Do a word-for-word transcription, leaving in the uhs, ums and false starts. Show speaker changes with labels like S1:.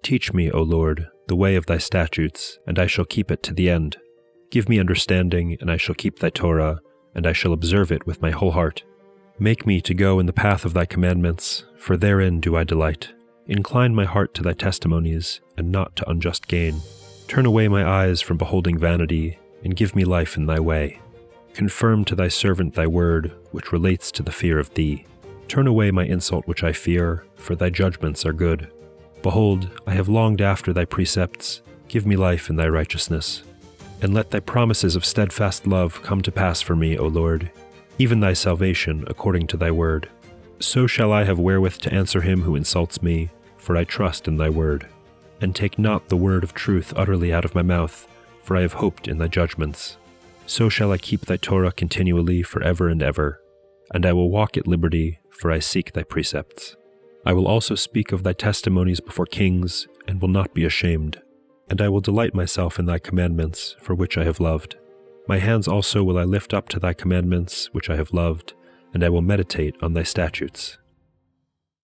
S1: Teach me, O Lord, the way of thy statutes, and I shall keep it to the end. Give me understanding, and I shall keep thy Torah, and I shall observe it with my whole heart. Make me to go in the path of thy commandments, for therein do I delight. Incline my heart to thy testimonies, and not to unjust gain. Turn away my eyes from beholding vanity, and give me life in thy way. Confirm to thy servant thy word, which relates to the fear of thee. Turn away my insult which I fear, for thy judgments are good. Behold, I have longed after thy precepts. Give me life in thy righteousness. And let thy promises of steadfast love come to pass for me, O Lord, even thy salvation according to thy word. So shall I have wherewith to answer him who insults me, for I trust in thy word. And take not the word of truth utterly out of my mouth, for I have hoped in thy judgments. So shall I keep thy Torah continually for ever and ever, and I will walk at liberty, for I seek thy precepts. I will also speak of thy testimonies before kings, and will not be ashamed. And I will delight myself in thy commandments, for which I have loved. My hands also will I lift up to thy commandments, which I have loved, and I will meditate on thy statutes.